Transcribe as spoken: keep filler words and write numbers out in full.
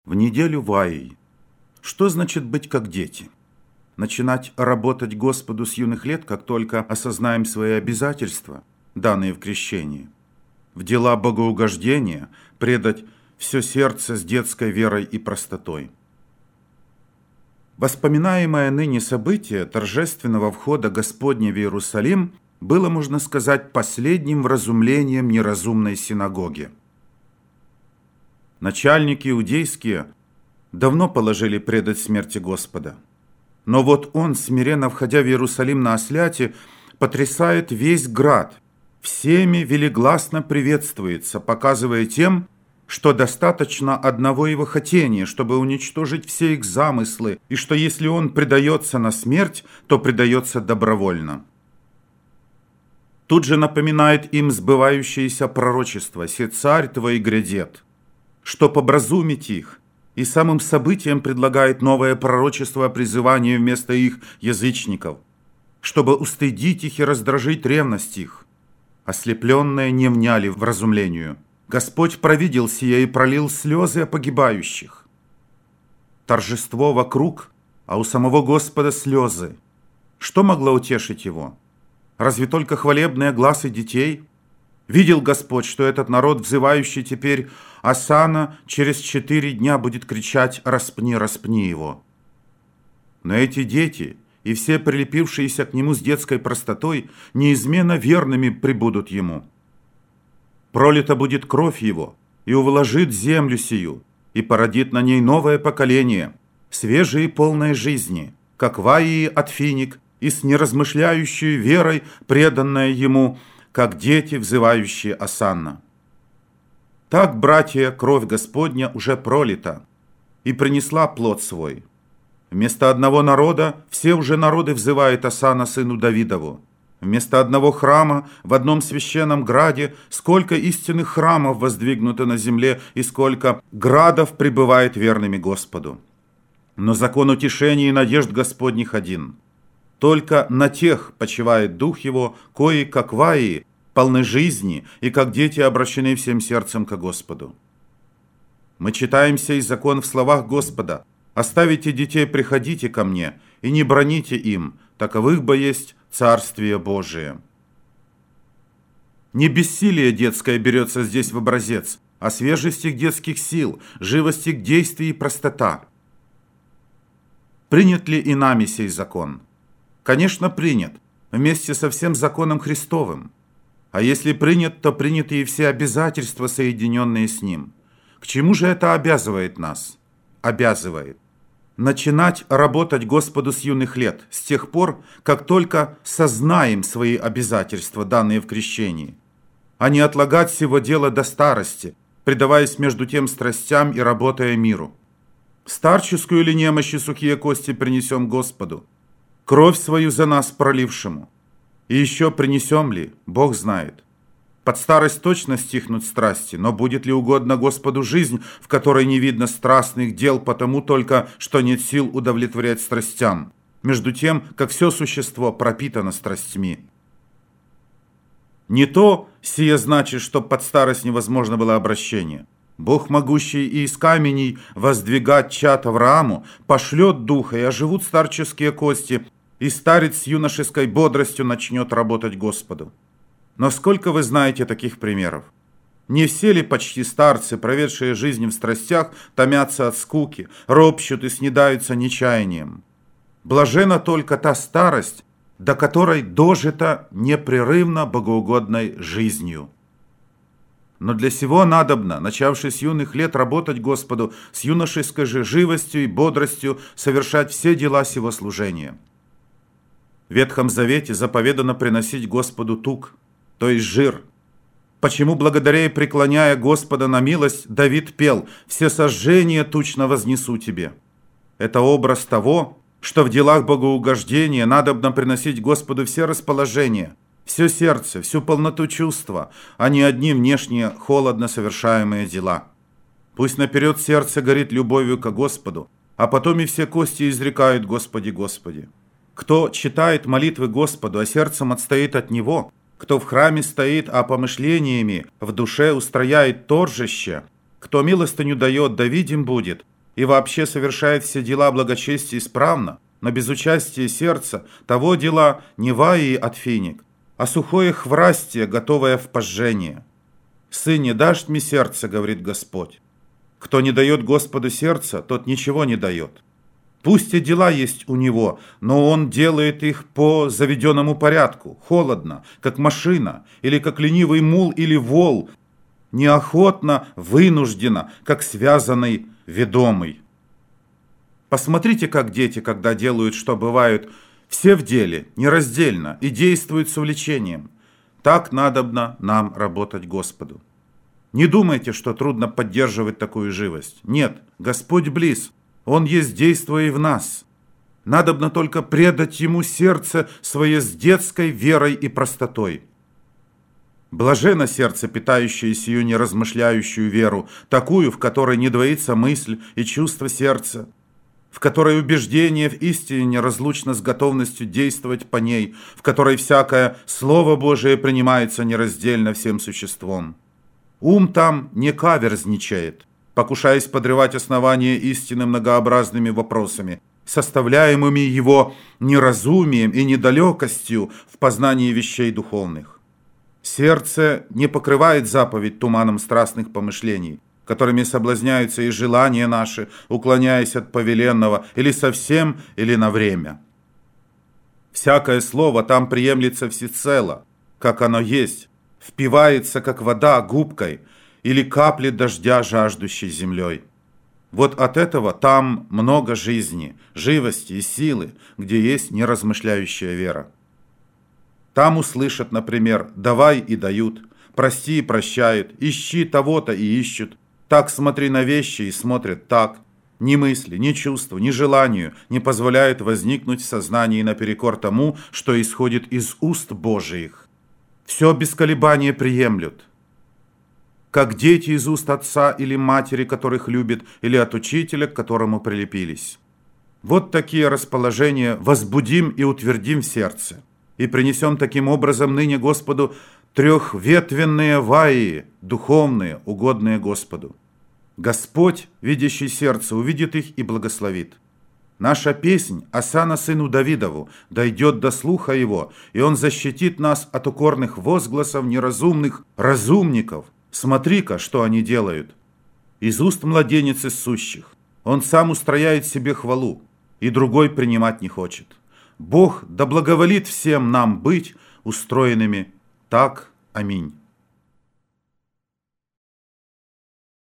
В неделю Ваей. Что значит быть как дети? Начинать работать Господу с юных лет, как только осознаем свои обязательства, данные в крещении. В дела богоугождения предать все сердце с детской верой и простотой. Воспоминаемое ныне событие торжественного входа Господня в Иерусалим было, можно сказать, последним вразумлением неразумной синагоги. Начальники иудейские давно положили предать смерти Господа. Но вот он, смиренно входя в Иерусалим на осляте, потрясает весь град, всеми велигласно приветствуется, показывая тем, что достаточно одного его хотения, чтобы уничтожить все их замыслы, и что если он предается на смерть, то предается добровольно. Тут же напоминает им сбывающееся пророчество «Се царь твой грядет», чтоб образумить их, и самым событием предлагает новое пророчество о призывании вместо их язычников, чтобы устыдить их и раздражить ревность их. Ослепленные не вняли вразумлению. Господь провидел сие и пролил слезы о погибающих. Торжество вокруг, а у самого Господа слезы. Что могло утешить его? Разве только хвалебные глазы детей? Видел Господь, что этот народ, взывающий теперь «Осанна», через четыре дня будет кричать «Распни, распни его». Но эти дети и все прилепившиеся к нему с детской простотой неизменно верными прибудут ему. Пролита будет кровь его, и увложит землю сию, и породит на ней новое поколение, свежее и полное жизни, как Ваии от финик, и с неразмышляющей верой, преданное ему, как дети, взывающие «Осанна». Так, братья, кровь Господня уже пролита и принесла плод свой. Вместо одного народа все уже народы взывают «Осанна сыну Давидову». Вместо одного храма в одном священном граде сколько истинных храмов воздвигнуто на земле и сколько градов пребывает верными Господу. Но закон утешения и надежд Господних один. Только на тех почивает Дух Его, кои, как Ваии, полны жизни и как дети обращены всем сердцем ко Господу. Мы читаем сей закон в словах Господа: «Оставите детей, приходите ко мне, и не браните им, таковых бо есть Царствие Божие». Не бессилие детское берется здесь в образец, а свежесть их детских сил, живость их действий и простота. Принят ли и нами сей закон? Конечно, принят, вместе со всем законом Христовым. А если принят, то приняты и все обязательства, соединенные с ним. К чему же это обязывает нас? Обязывает начинать работать Господу с юных лет, с тех пор, как только сознаем свои обязательства, данные в крещении, а не отлагать сего дела до старости, предаваясь между тем страстям и работая миру. Старческую ли немощь и сухие кости принесем Господу, кровь свою за нас пролившему? И еще принесем ли, Бог знает. Под старость точно стихнут страсти, но будет ли угодно Господу жизнь, в которой не видно страстных дел, потому только, что нет сил удовлетворять страстям, между тем, как все существо пропитано страстьми? Не то сие значит, что под старость невозможно было обращение. Бог, могущий и из каменей воздвигать чад Аврааму, пошлет духа, и оживут старческие кости, и старец с юношеской бодростью начнет работать Господу. Но сколько вы знаете таких примеров? Не все ли почти старцы, проведшие жизнь в страстях, томятся от скуки, ропщут и снедаются нечаянием? Блажена только та старость, до которой дожита непрерывно богоугодной жизнью. Но для сего надобно, начавшись с юных лет работать Господу, с юношеской же живостью и бодростью совершать все дела сего служения. В Ветхом Завете заповедано приносить Господу тук, то есть жир. Почему, благодаря и преклоняя Господа на милость, Давид пел «Все сожжения тучно вознесу тебе». Это образ того, что в делах богоугождения надобно приносить Господу все расположения, все сердце, всю полноту чувства, а не одни внешние холодно совершаемые дела. Пусть наперед сердце горит любовью ко Господу, а потом и все кости изрекают «Господи, Господи». Кто читает молитвы Господу, а сердцем отстоит от Него, кто в храме стоит, а помышлениями в душе устрояет торжище, кто милостыню дает, да видим будет, и вообще совершает все дела благочестия исправно, но без участия сердца, того дела не ваи от финик, а сухое хврастие, готовое в пожжение. «Сыне, дашь мне сердце, — говорит Господь. Кто не дает Господу сердца, тот ничего не дает. Пусть и дела есть у него, но он делает их по заведенному порядку, холодно, как машина, или как ленивый мул или вол, неохотно, вынужденно, как связанный ведомый». Посмотрите, как дети, когда делают, что бывают, все в деле, нераздельно, и действуют с увлечением. Так надобно нам работать Господу. Не думайте, что трудно поддерживать такую живость. Нет, Господь близ, Он есть действуя и в нас. Надобно только предать Ему сердце свое с детской верой и простотой. Блаженно сердце, питающее сию неразмышляющую веру, такую, в которой не двоится мысль и чувство сердца, в которой убеждение в истине неразлучно с готовностью действовать по ней, в которой всякое Слово Божие принимается нераздельно всем существом. Ум там не каверзничает, покушаясь подрывать основания истины многообразными вопросами, составляемыми его неразумием и недалекостью в познании вещей духовных. Сердце не покрывает заповедь туманом страстных помышлений, которыми соблазняются и желания наши, уклоняясь от повеленного или совсем, или на время. Всякое слово там приемлется всецело, как оно есть, впивается, как вода, губкой, или капли дождя, жаждущей землей. Вот от этого там много жизни, живости и силы, где есть неразмышляющая вера. Там услышат, например, «давай» и дают, «прости» и прощают, «ищи того-то» и ищут, «так смотри на вещи» и смотрят так. Ни мысли, ни чувства, ни желанию не позволяют возникнуть в сознании наперекор тому, что исходит из уст Божиих. Все без колебания приемлют. Как дети из уст отца или матери, которых любят, или от учителя, к которому прилепились. Вот такие расположения возбудим и утвердим в сердце, и принесем таким образом ныне Господу трехветвенные ваи, духовные, угодные Господу. Господь, видящий сердце, увидит их и благословит. Наша песнь Асана сыну Давидову дойдет до слуха его, и он защитит нас от укорных возгласов неразумных разумников. Смотри-ка, что они делают. Из уст младенец из сущих. Он сам устрояет себе хвалу, и другой принимать не хочет. Бог да благоволит всем нам быть устроенными так. Аминь.